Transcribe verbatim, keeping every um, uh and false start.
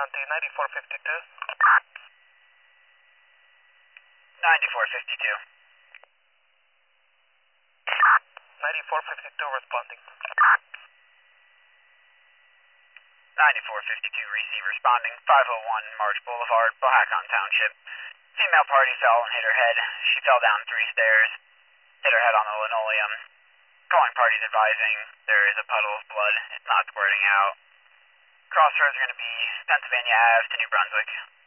County, ninety-four fifty-two. ninety-four fifty-two. ninety-four fifty-two responding. ninety-four fifty-two receive responding, five oh one March Boulevard, Blackon Township. Female party fell and hit her head. She fell down three stairs, hit her head on the linoleum. Calling parties advising there is a puddle of blood. It's not squirting out. Crossroads are going to be Pennsylvania Avenue to New Brunswick.